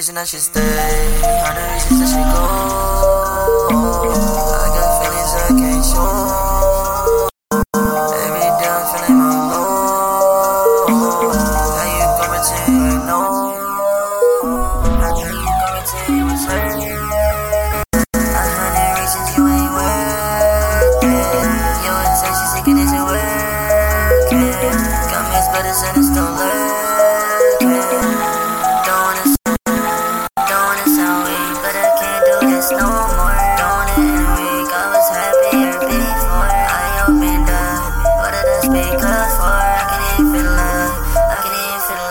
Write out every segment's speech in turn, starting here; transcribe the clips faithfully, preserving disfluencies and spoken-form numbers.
reason I should stay, hundred reasons I should go. I got feelings I can't show. Every day I'm feeling alone. How you coming to me right now? How you coming to me what's hurting? A hundred reasons you ain't worth it. Your attention seeking isn't working. Got mixed brothers and it's still lurking. Don't wanna Don't wanna sound weak, but I can't do this no more. Don't it end weak, I was happier before I opened up. What did I speak up for? I can even feel love, I can even feel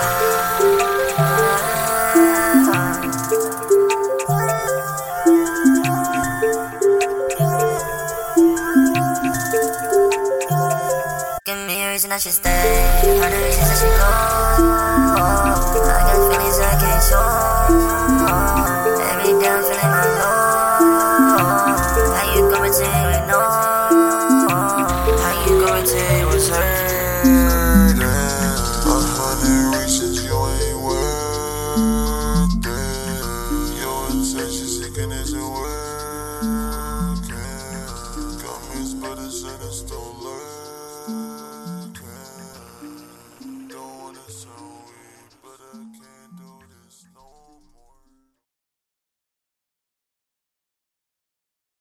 love. Give me a reason I should stay, hundred reasons I should go. I got feelings I can't show. Every day I'm feeling alone. How you coming to me right now? How you coming to me what's hurting? A hundred reasons you ain't worth it. Your attention seeking isn't worth it.